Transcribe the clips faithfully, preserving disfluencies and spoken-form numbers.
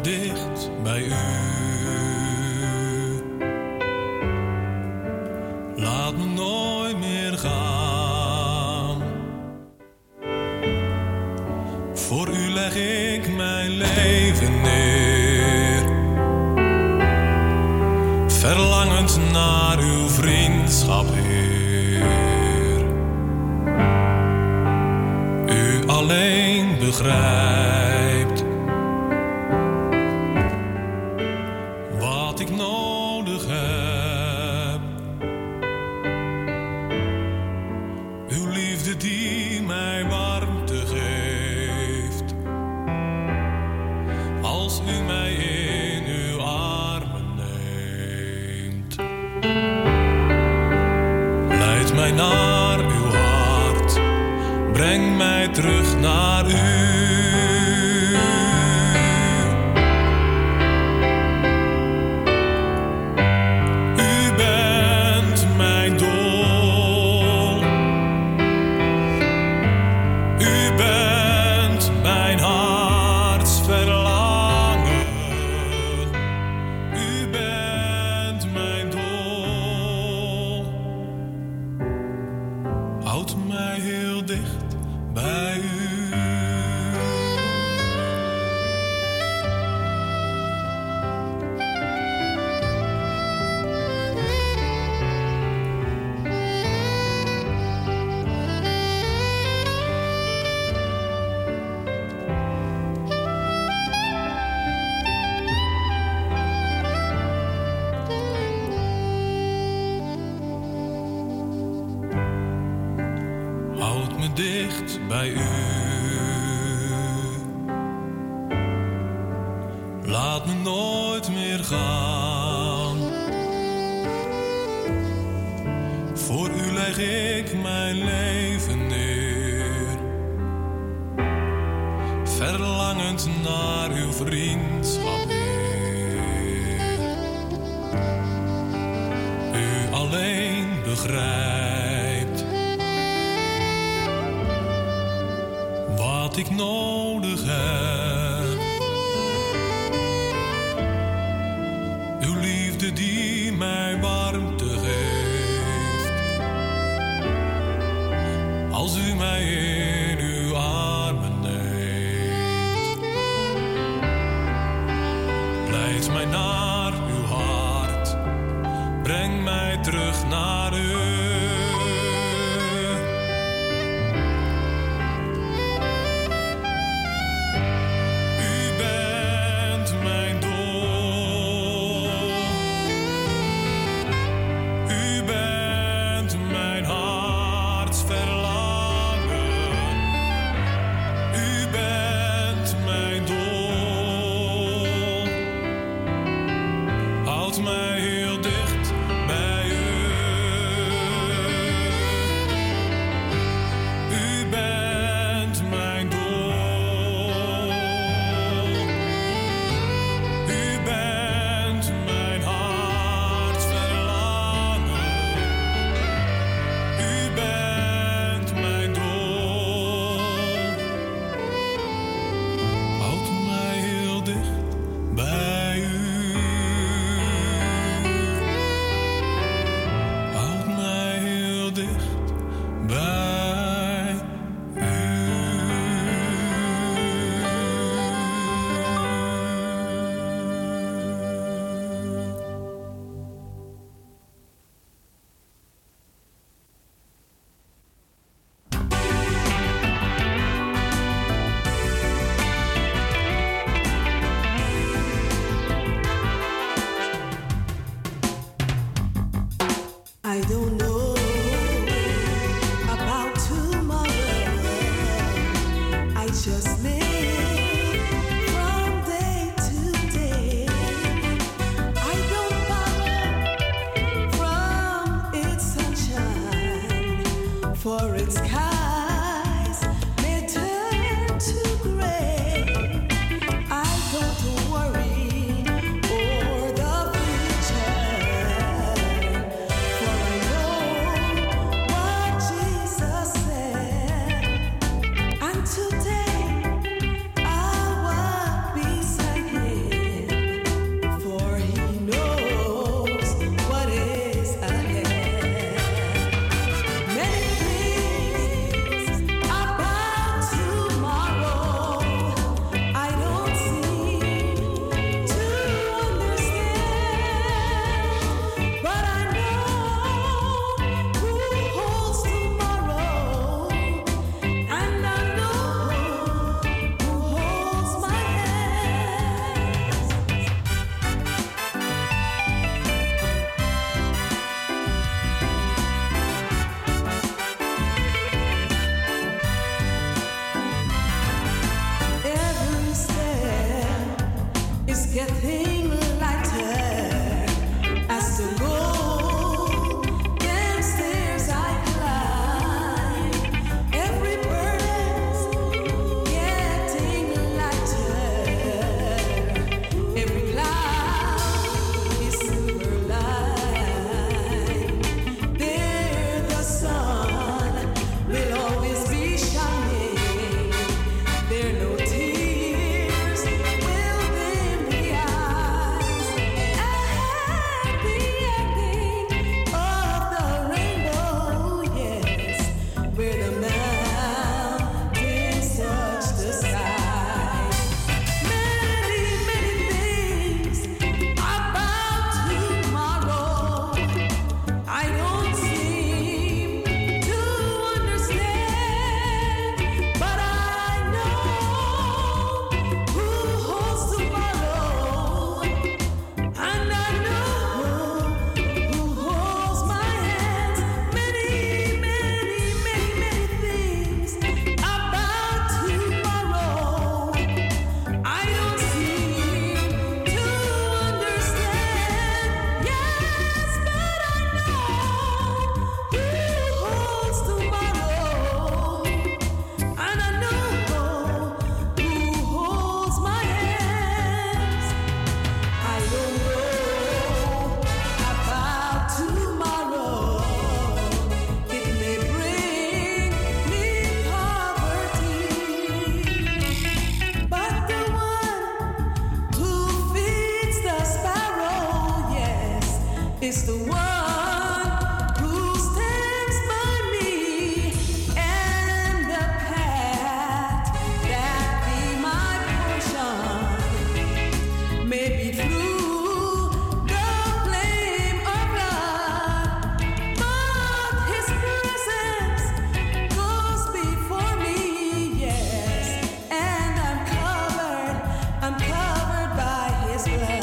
dicht bij u. Laat me nooit meer gaan. Voor u leg ik mijn leven neer, verlangend naar uw vriendschap, Heer. U alleen begrijpt wat ik nodig heb. Uw liefde die mij warmte geeft, als u mij in uw armen neemt. Leid mij naar uw hart, breng mij terug naar u. Dicht bij u. Laat me nooit meer gaan. Voor u leg ik mijn leven neer, verlangend naar uw vriendschap, Heer. U alleen begrijpt wat ik nodig heb. Uw liefde die mij warmte geeft, als u mij in uw armen neemt. Leid mij naar uw hart, breng mij terug naar u. Today I walk beside him. is the one who stands by me, and the path that be my portion may be through the flame of blood, but his presence goes before me, yes, and I'm covered, I'm covered by his blood.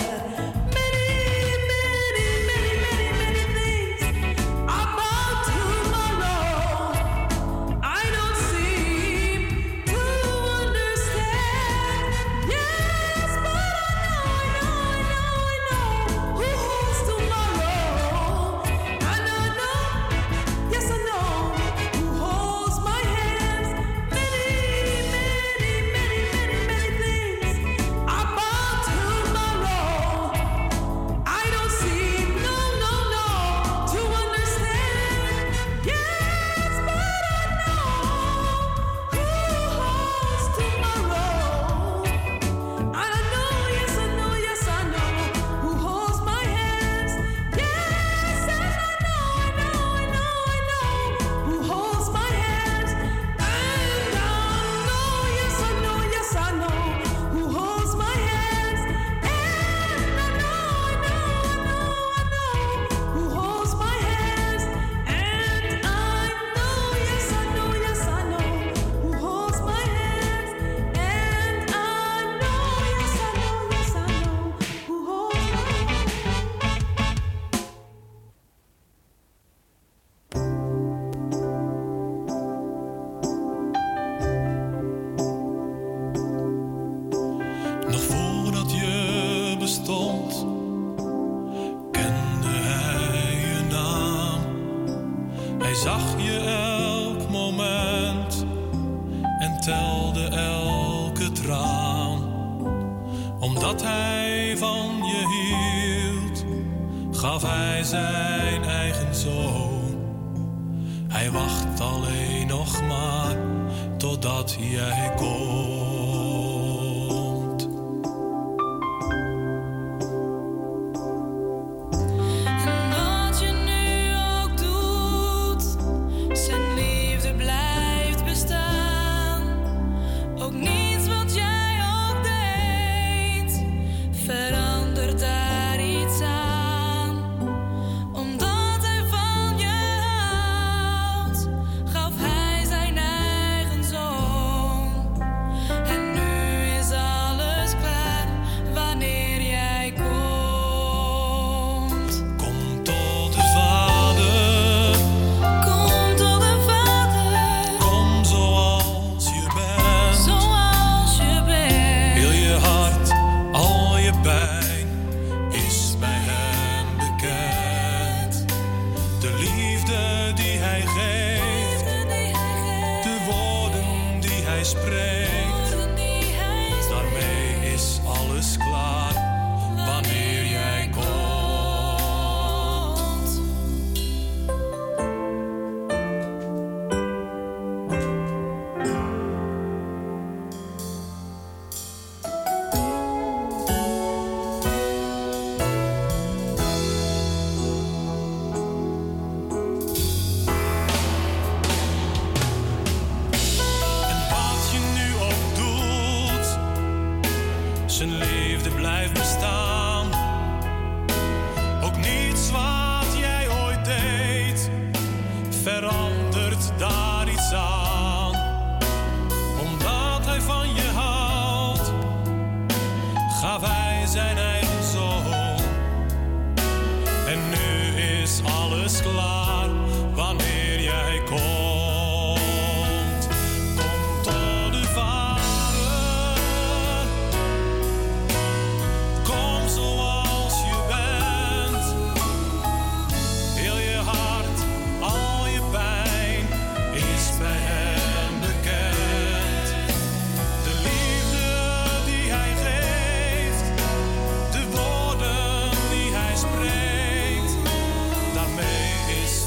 Is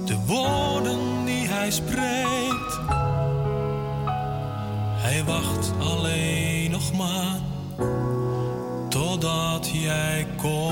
de woorden die hij spreekt. Hij wacht alleen nog maar totdat jij komt.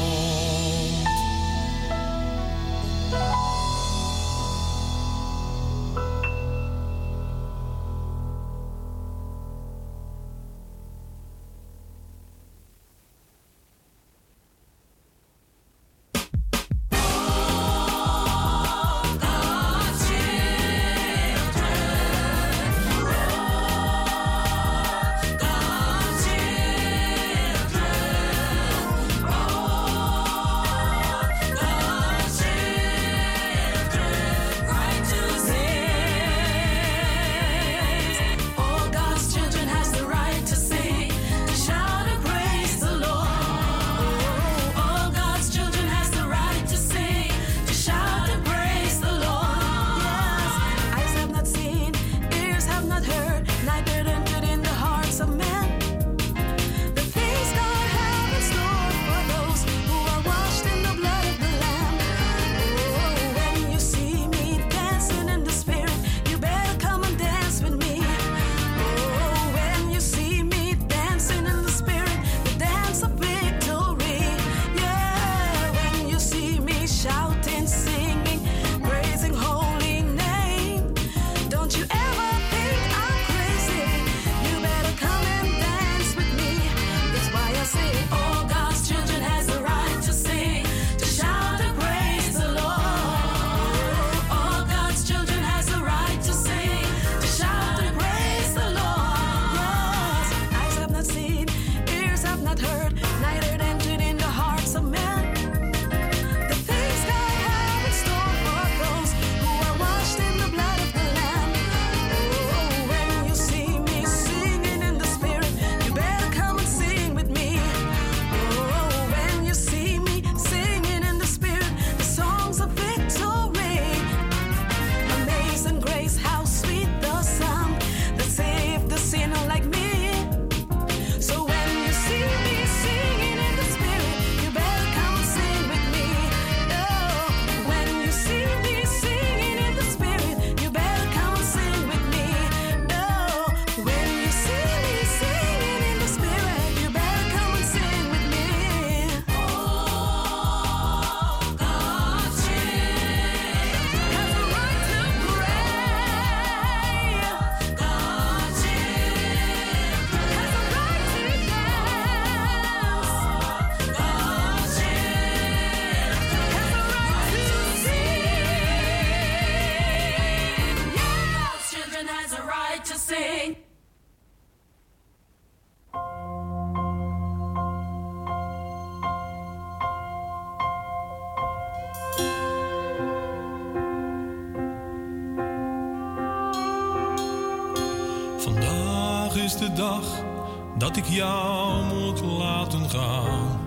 Vandaag is de dag dat ik jou moet laten gaan.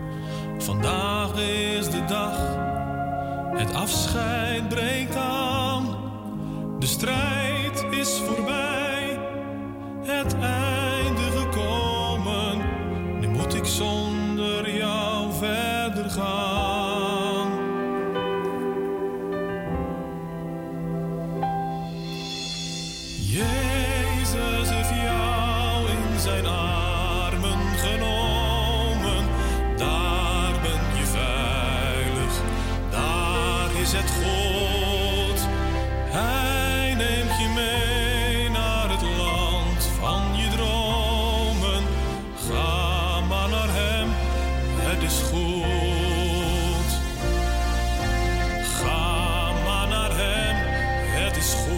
Vandaag is de dag, het afscheid breekt aan. De strijd is voorbij, het einde gekomen. Nu moet ik zonder jou verder gaan. Jezus heeft jou in zijn armen genomen. Daar ben je veilig, daar is het goed. Hij neemt je mee naar het land van je dromen. Ga maar naar hem, het is goed. Ga maar naar hem, het is goed.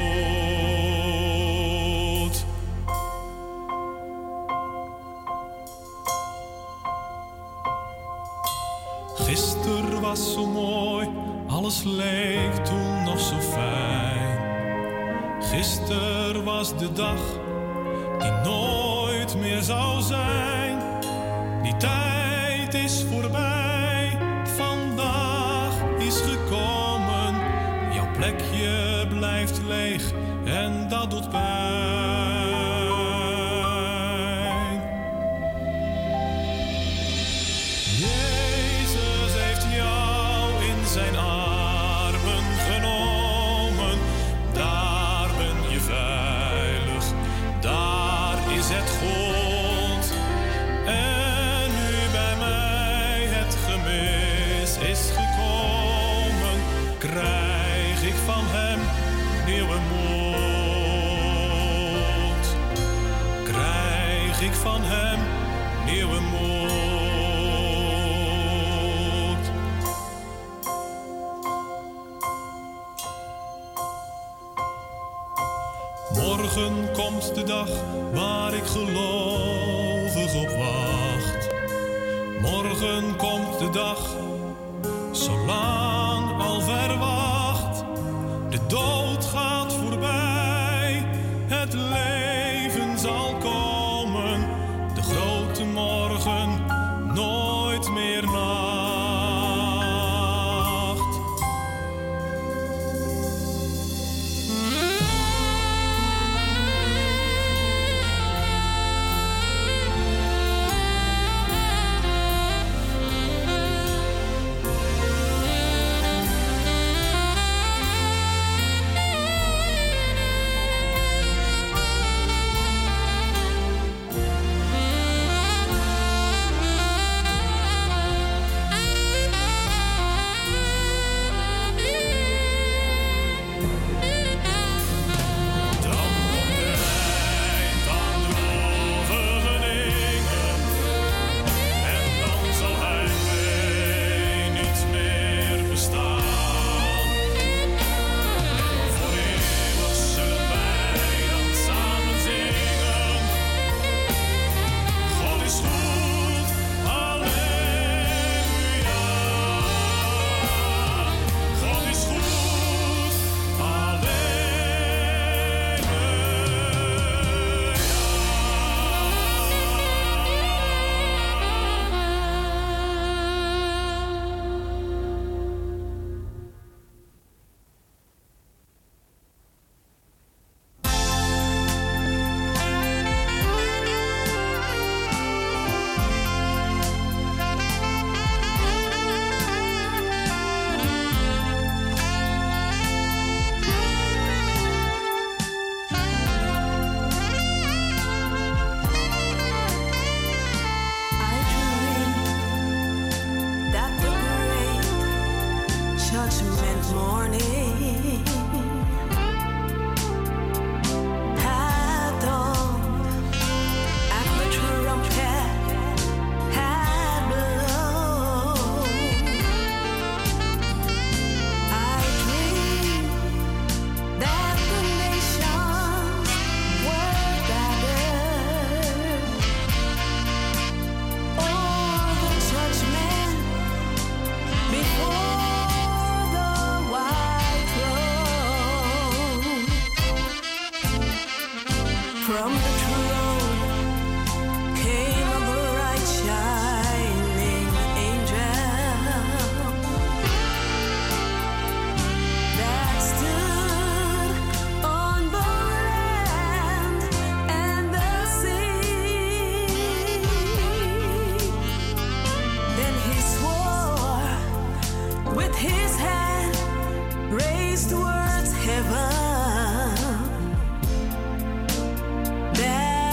Gisteren was zo mooi, alles leek toen nog zo fijn. Gisteren was de dag die nooit meer zou zijn. Die tijd is voorbij, vandaag is gekomen. Jouw plekje blijft leeg en dat doet pijn. Jezus heeft jou in zijn armen krijg ik van hem nieuwe moed. Krijg ik van hem nieuwe moed. Morgen komt de dag waar ik gelovig op wacht. Morgen komt de dag, zo lang al verwacht. De dood gaat voorbij, het leven zal komen. De grote morgen, nooit meer nacht. Towards heaven, there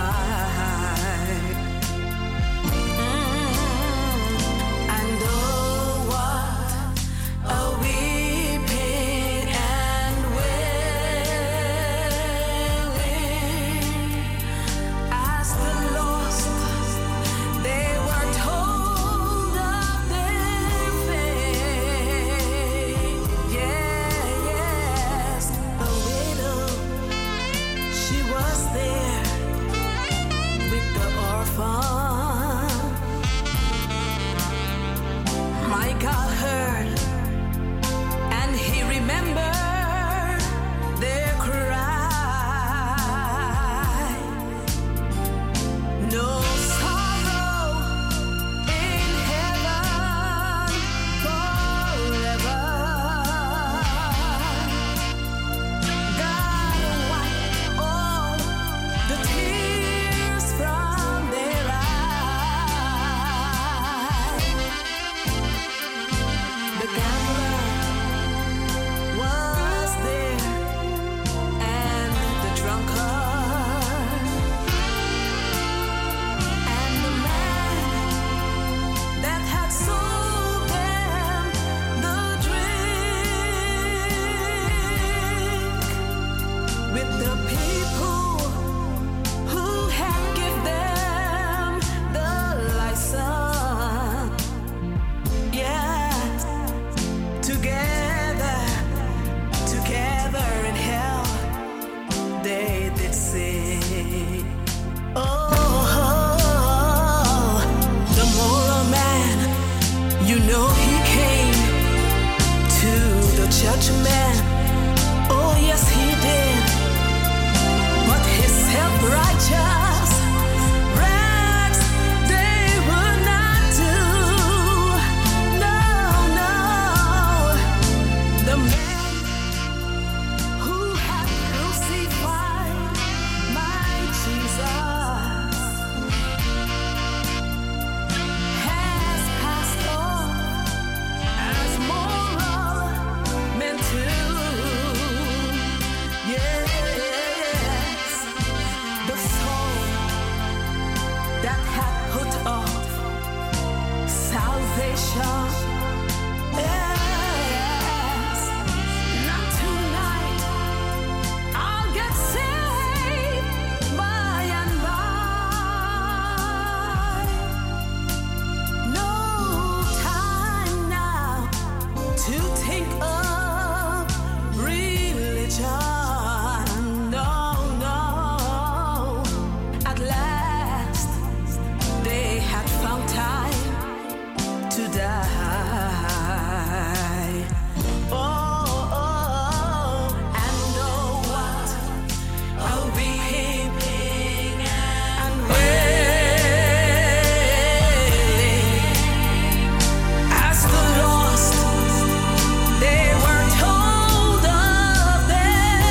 They were told of their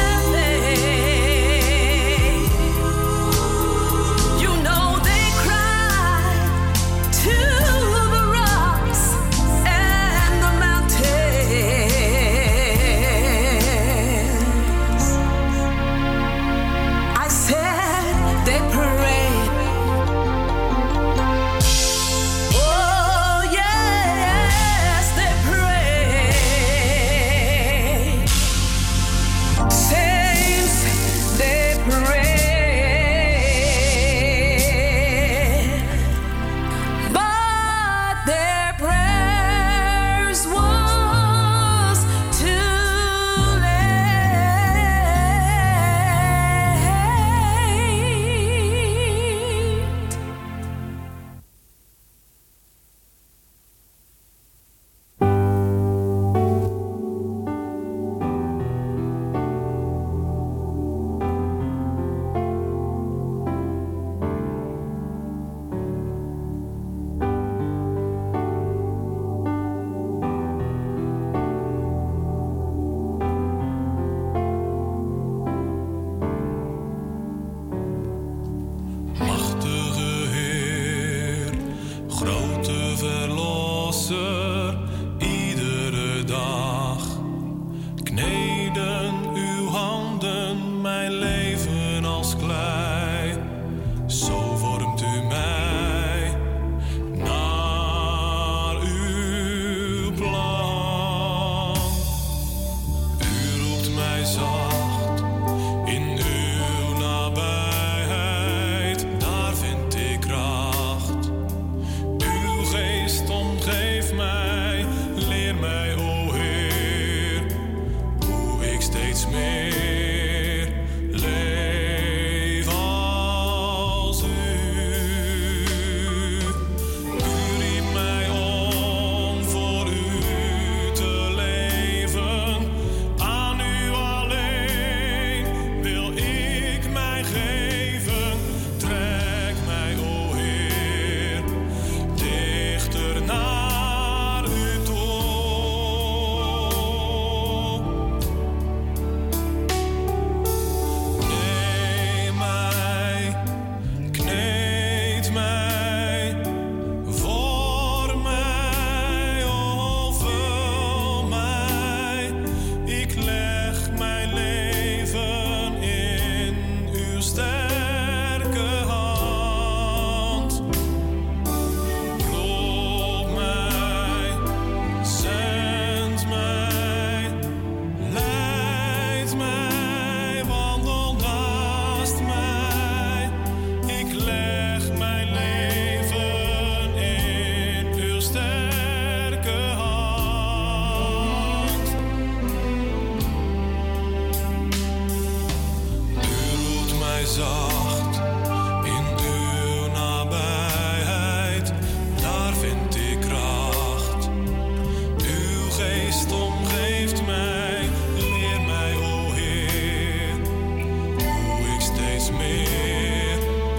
mij zacht. In uw nabijheid, daar vind ik kracht. Uw geest omgeeft mij, leer mij, o Heer, hoe ik steeds meer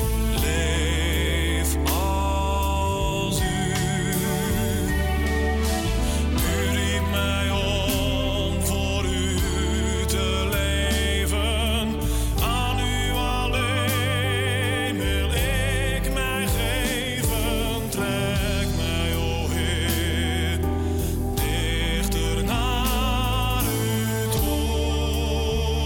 leef als u. U riep mij om voor u te leven. Aan u alleen wil ik mij geven. Trek mij, o Heer, dichter naar u toe.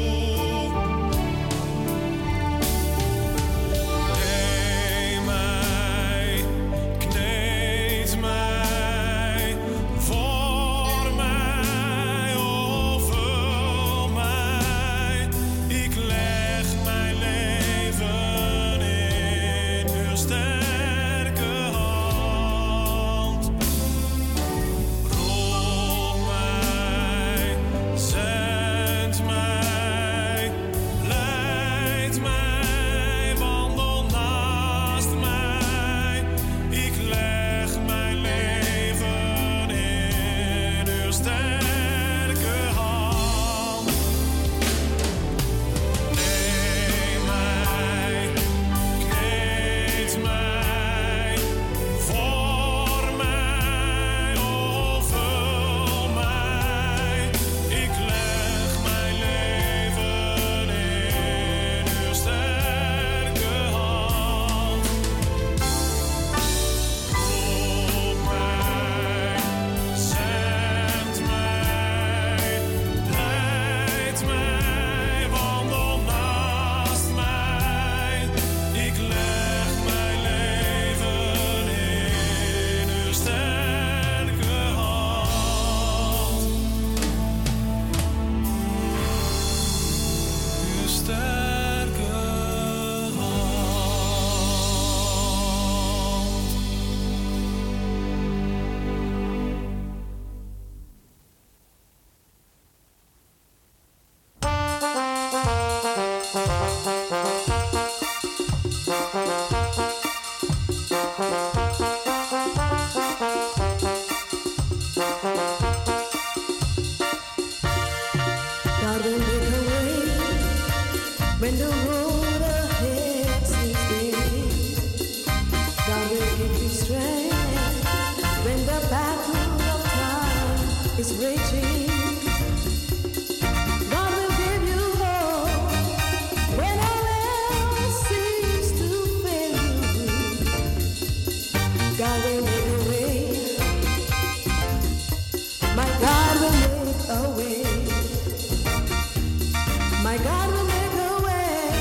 Neem mij, kneed mij, vorm mij, o vul mij. Ik leg mijn leven in uw sterke hand. Roep mij, zend mij, leid mij, wandel naast mij. Ik leg mijn leven in uw sterke hand. Neem mij, kneed mij, vorm mij, o vul mij. Ik leg mijn leven in uw sterke hand. Roep mij, zend mij, leid mij, wandel naast mij. Ik leg mijn leven in uw sterke hand. Uw sterke hand. God will make a way when the road ahead seems dim. God will give you strength when the battle of time is raging. God will give you hope when all else seems to fail you. God will make a way. My God will make a way. My God will make a way.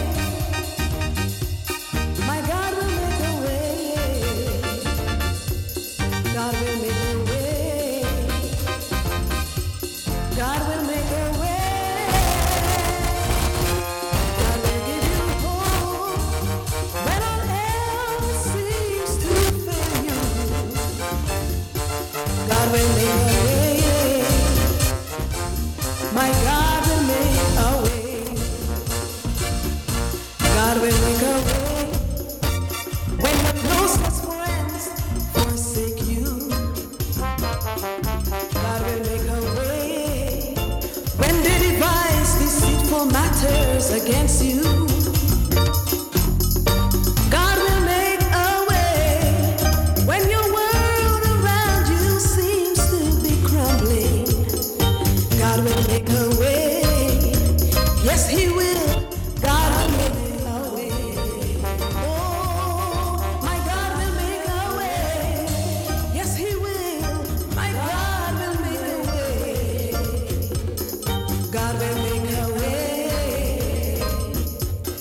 My God will make a way. God will make a way. God will make a way. God will give you hope when all else seems to fail you. God will make a way. My God will make a way. God will make a way when the closest friends forsake you. God will make a way when they devise deceitful matters against you. God will make a way when your world around you seems to be crumbling. God will make a way. Yes, He will. God will make a way. Oh, my God will make a way. Yes, He will. My God will make a way. God will make a way.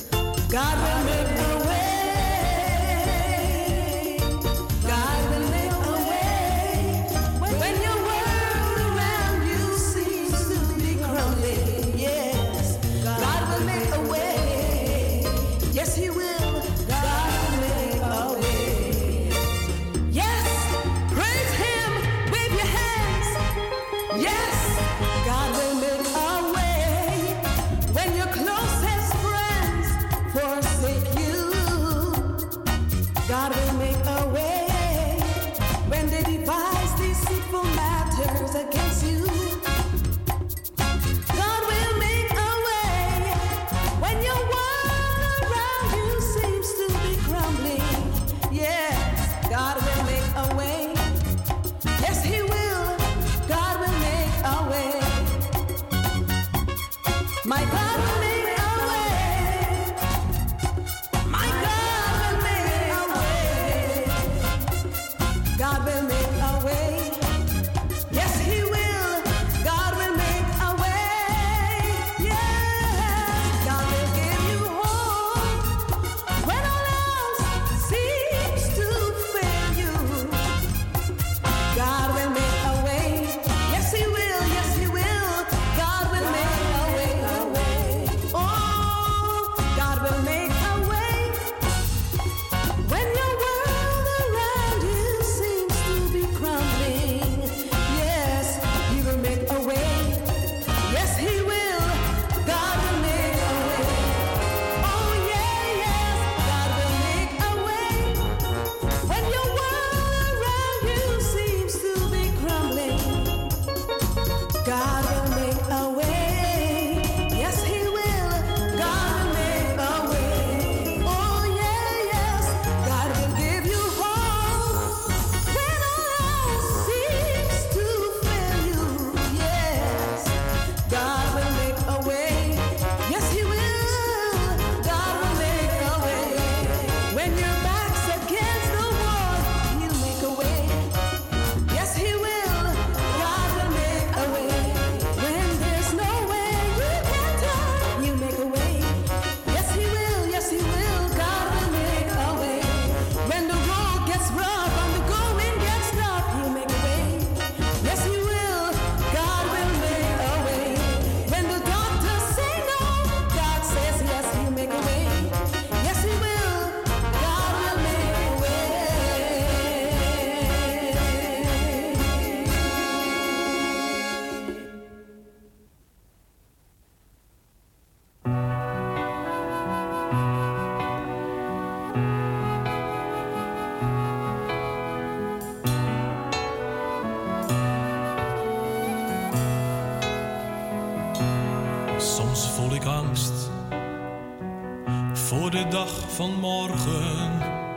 voor de dag van morgen.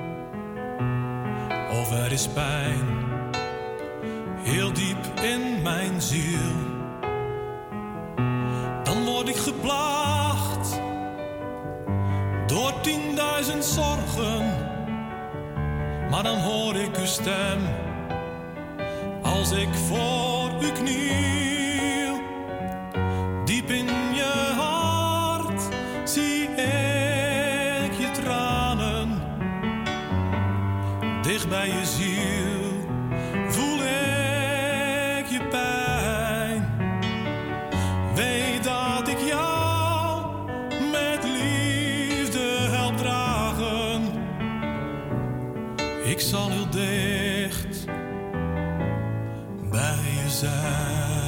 Of er is pijn, heel diep in mijn ziel. Dan word ik geplaagd door tienduizend zorgen. Maar dan hoor ik uw stem als ik voor u kniel. Diep in je hart zie ik je tranen. Dicht bij je ziel voel ik je pijn. Weet dat ik jou met liefde help dragen. Ik zal heel dicht bij je zijn.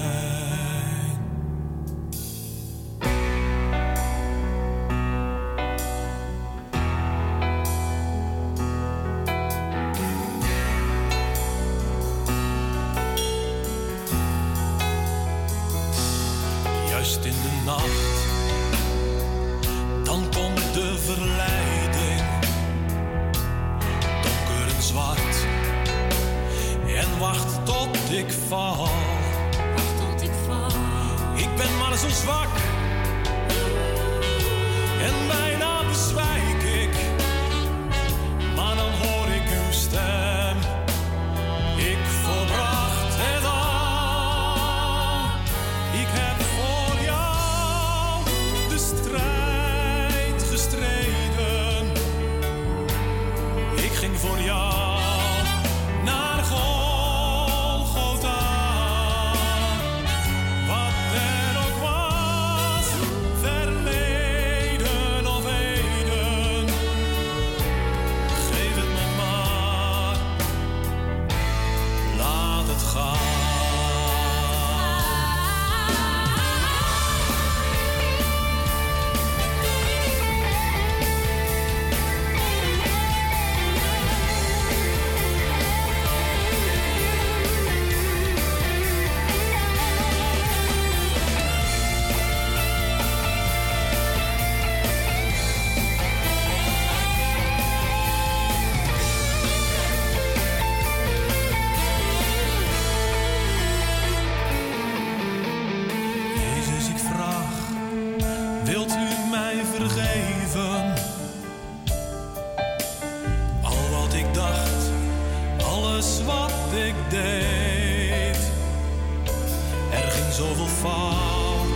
Juist in de nacht, dan komt de verleiding. Donker en zwart, en wacht tot ik val. Wacht tot ik val. Ik ben maar zo zwak, en bijna bezwijk ik. Maar dan hoor ik uw stem, ik volbracht het al. Ik heb voor jou de strijd gestreden. Ik ging voor jou naar Golgotha. Wat er ook was, vergeven. Al wat ik dacht, alles wat ik deed. Er ging zoveel fout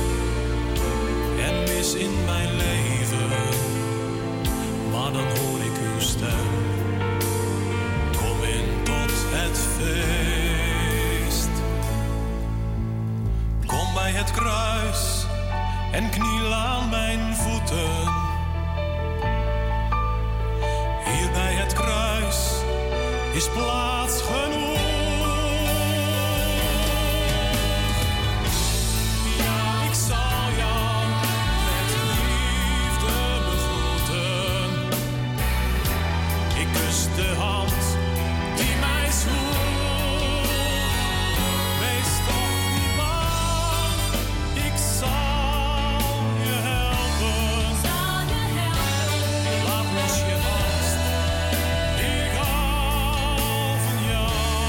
en mis in mijn leven. Maar dan hoor ik uw stem. Kom in tot het feest. Kom bij het kruis en kniel aan mijn voeten. Hier bij het kruis is plaats genoeg. Ja, ik zal jou met liefde begroeten. Ik kus de hand die mij sloeg. Wees toch niet bang, ik zal je helpen. Zal je helpen? Laat los je vast, ik hou van jou.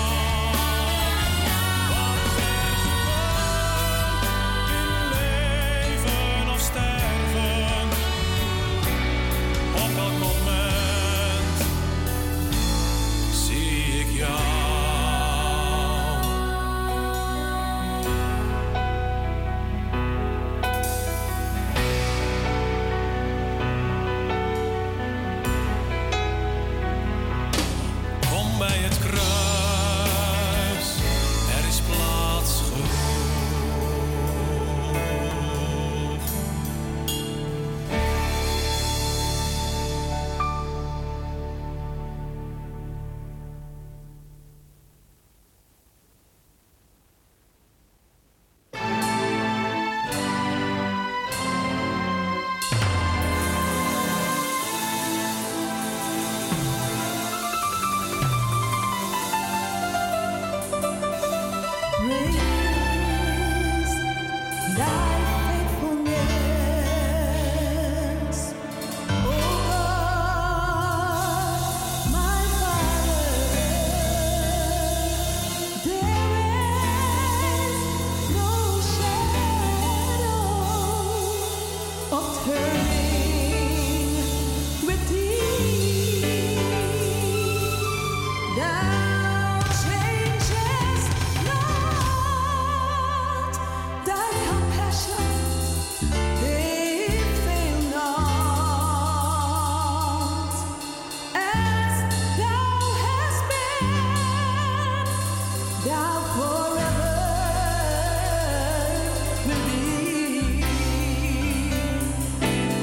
Wat er gebeurt in leven of sterven, op elk moment zie ik jou. Kom bij het kruis, er is plaats genoeg. Praise thy faithfulness, O God, my Father. There is no shadow of turning with thee. Thou changest not, thy compassions, they fail not. As thou hast been, thou forever will be.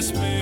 is meer.